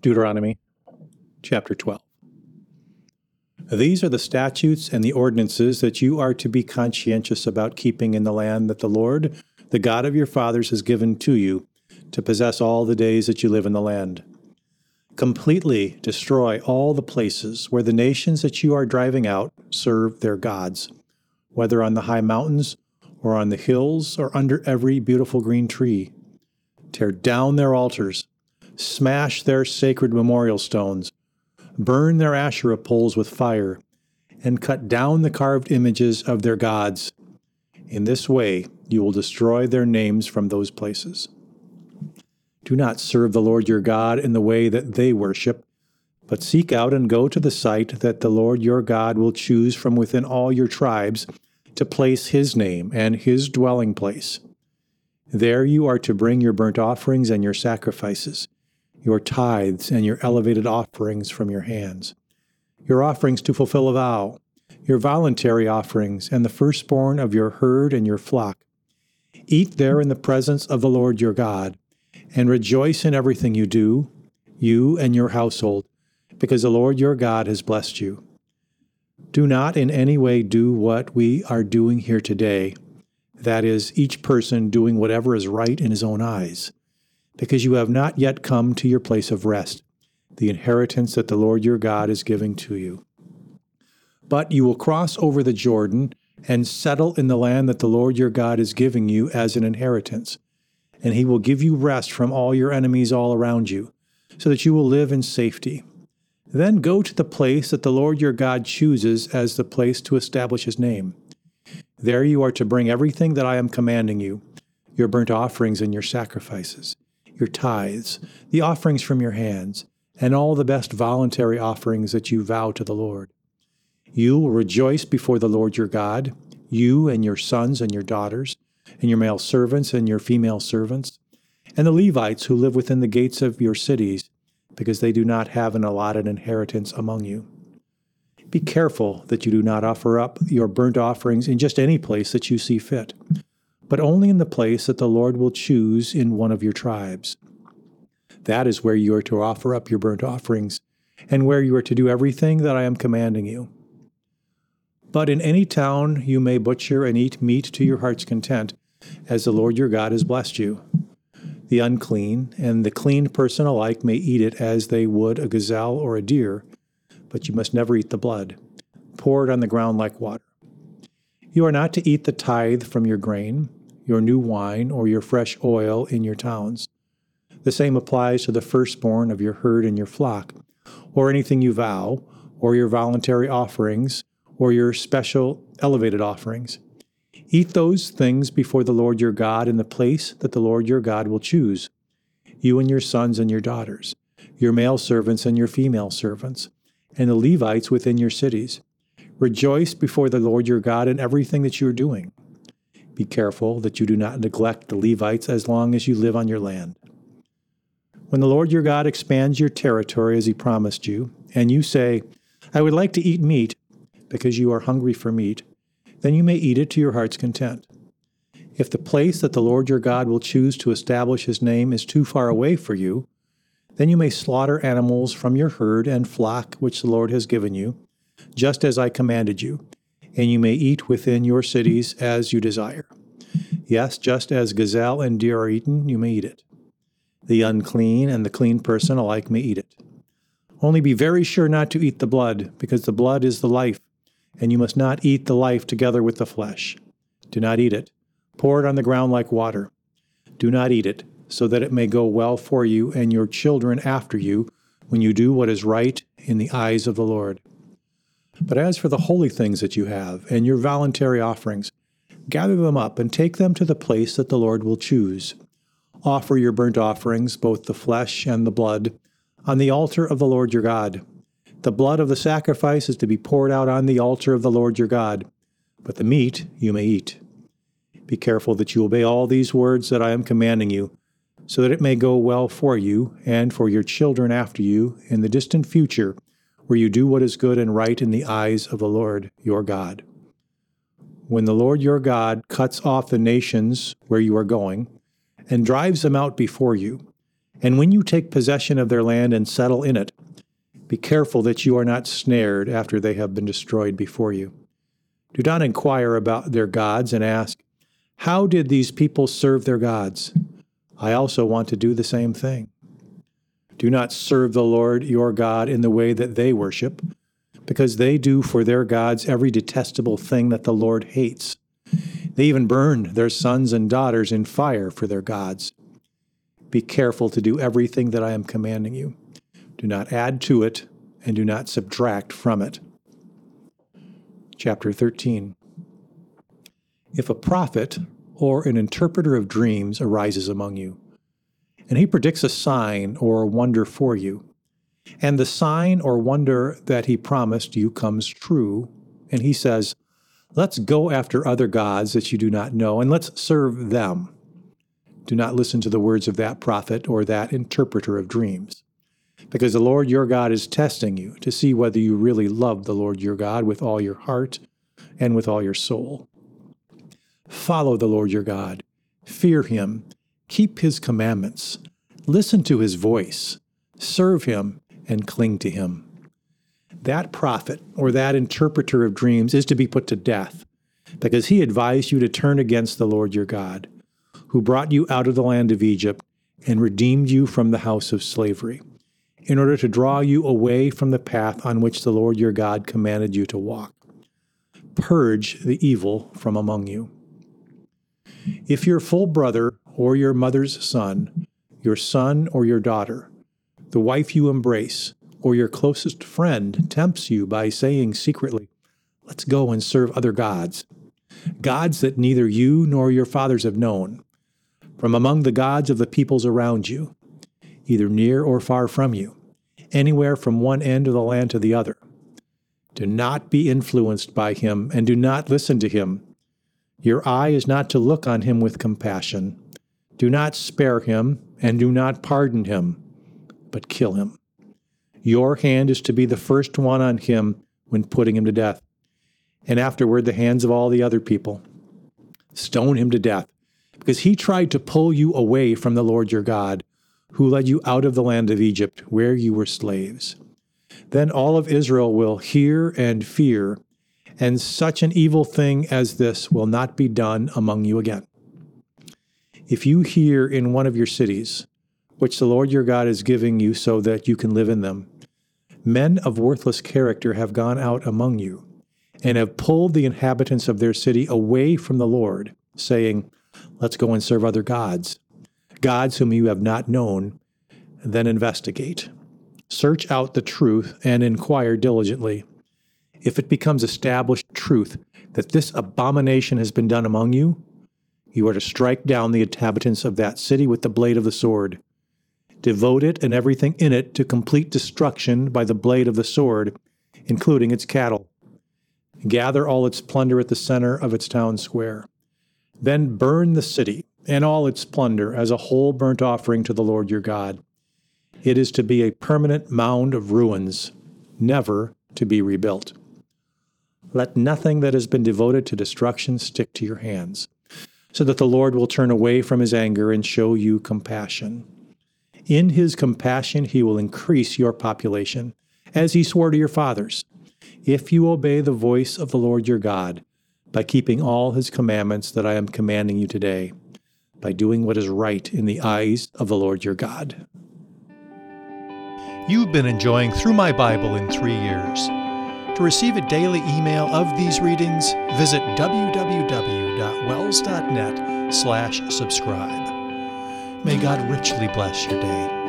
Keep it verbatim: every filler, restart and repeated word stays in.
Deuteronomy chapter twelve. These are the statutes and the ordinances that you are to be conscientious about keeping in the land that the Lord, the God of your fathers, has given to you, to possess all the days that you live in the land. Completely destroy all the places where the nations that you are driving out serve their gods, whether on the high mountains or on the hills or under every beautiful green tree. Tear down their altars, smash their sacred memorial stones, burn their Asherah poles with fire, and cut down the carved images of their gods. In this way you will destroy their names from those places. Do not serve the Lord your God in the way that they worship, but seek out and go to the site that the Lord your God will choose from within all your tribes to place his name and his dwelling place. There you are to bring your burnt offerings and your sacrifices, your tithes and your elevated offerings from your hands, your offerings to fulfill a vow, your voluntary offerings, and the firstborn of your herd and your flock. Eat there in the presence of the Lord your God, and rejoice in everything you do, you and your household, because the Lord your God has blessed you. Do not in any way do what we are doing here today, that is, each person doing whatever is right in his own eyes, because you have not yet come to your place of rest, the inheritance that the Lord your God is giving to you. But you will cross over the Jordan and settle in the land that the Lord your God is giving you as an inheritance, and he will give you rest from all your enemies all around you, so that you will live in safety. Then go to the place that the Lord your God chooses as the place to establish his name. There you are to bring everything that I am commanding you, your burnt offerings and your sacrifices, your tithes, the offerings from your hands, and all the best voluntary offerings that you vow to the Lord. You will rejoice before the Lord your God, you and your sons and your daughters, and your male servants and your female servants, and the Levites who live within the gates of your cities, because they do not have an allotted inheritance among you. Be careful that you do not offer up your burnt offerings in just any place that you see fit, but only in the place that the Lord will choose in one of your tribes. That is where you are to offer up your burnt offerings, and where you are to do everything that I am commanding you. But in any town you may butcher and eat meat to your heart's content, as the Lord your God has blessed you. The unclean and the clean person alike may eat it as they would a gazelle or a deer, but you must never eat the blood. Pour it on the ground like water. You are not to eat the tithe from your grain, your new wine, or your fresh oil in your towns. The same applies to the firstborn of your herd and your flock, or anything you vow, or your voluntary offerings, or your special elevated offerings. Eat those things before the Lord your God in the place that the Lord your God will choose, you and your sons and your daughters, your male servants and your female servants, and the Levites within your cities. Rejoice before the Lord your God in everything that you are doing. Be careful that you do not neglect the Levites as long as you live on your land. When the Lord your God expands your territory as he promised you, and you say, I would like to eat meat, because you are hungry for meat, then you may eat it to your heart's content. If the place that the Lord your God will choose to establish his name is too far away for you, then you may slaughter animals from your herd and flock which the Lord has given you, just as I commanded you, and you may eat within your cities as you desire. Yes, just as gazelle and deer are eaten, you may eat it. The unclean and the clean person alike may eat it. Only be very sure not to eat the blood, because the blood is the life, and you must not eat the life together with the flesh. Do not eat it. Pour it on the ground like water. Do not eat it, so that it may go well for you and your children after you, when you do what is right in the eyes of the Lord. But as for the holy things that you have, and your voluntary offerings, gather them up and take them to the place that the Lord will choose. Offer your burnt offerings, both the flesh and the blood, on the altar of the Lord your God. The blood of the sacrifice is to be poured out on the altar of the Lord your God, but the meat you may eat. Be careful that you obey all these words that I am commanding you, so that it may go well for you and for your children after you in the distant future, where you do what is good and right in the eyes of the Lord your God. When the Lord your God cuts off the nations where you are going, and drives them out before you, And when you take possession of their land and settle in it, be careful that you are not snared after they have been destroyed before you. Do not inquire about their gods and ask, how did these people serve their gods? I also want to do the same thing. Do not serve the Lord your God in the way that they worship, because they do for their gods every detestable thing that the Lord hates. They even burned their sons and daughters in fire for their gods. Be careful to do everything that I am commanding you. Do not add to it, and do not subtract from it. Chapter thirteen. If a prophet or an interpreter of dreams arises among you, and he predicts a sign or a wonder for you, and the sign or wonder that he promised you comes true, and he says, let's go after other gods that you do not know, and let's serve them. Do not listen to the words of that prophet or that interpreter of dreams, because the Lord your God is testing you to see whether you really love the Lord your God with all your heart and with all your soul. Follow the Lord your God, fear him, keep his commandments, listen to his voice, serve him, and cling to him. That prophet or that interpreter of dreams is to be put to death, because he advised you to turn against the Lord your God, who brought you out of the land of Egypt and redeemed you from the house of slavery, in order to draw you away from the path on which the Lord your God commanded you to walk. Purge the evil from among you. If your full brother or your mother's son, your son or your daughter, the wife you embrace, or your closest friend tempts you by saying secretly, let's go and serve other gods, gods that neither you nor your fathers have known, from among the gods of the peoples around you, either near or far from you, anywhere from one end of the land to the other. Do not be influenced by him, and do not listen to him. Your eye is not to look on him with compassion. Do not spare him, and do not pardon him, but kill him. Your hand is to be the first one on him when putting him to death, and afterward the hands of all the other people. Stone him to death, because he tried to pull you away from the Lord your God, who led you out of the land of Egypt, where you were slaves. Then all of Israel will hear and fear, and such an evil thing as this will not be done among you again. If you hear in one of your cities, which the Lord your God is giving you so that you can live in them, men of worthless character have gone out among you, and have pulled the inhabitants of their city away from the Lord, saying, let's go and serve other gods, gods whom you have not known, then investigate. Search out the truth and inquire diligently. If it becomes established truth that this abomination has been done among you, you are to strike down the inhabitants of that city with the blade of the sword. Devote it and everything in it to complete destruction by the blade of the sword, including its cattle. Gather all its plunder at the center of its town square. Then burn the city and all its plunder as a whole burnt offering to the Lord your God. It is to be a permanent mound of ruins, never to be rebuilt. Let nothing that has been devoted to destruction stick to your hands, so that the Lord will turn away from his anger and show you compassion. In his compassion he will increase your population, as he swore to your fathers, if you obey the voice of the Lord your God, by keeping all his commandments that I am commanding you today, by doing what is right in the eyes of the Lord your God. You've been enjoying Through My Bible in Three Years. To receive a daily email of these readings, visit w w w dot wells dot net slash subscribe. May God richly bless your day.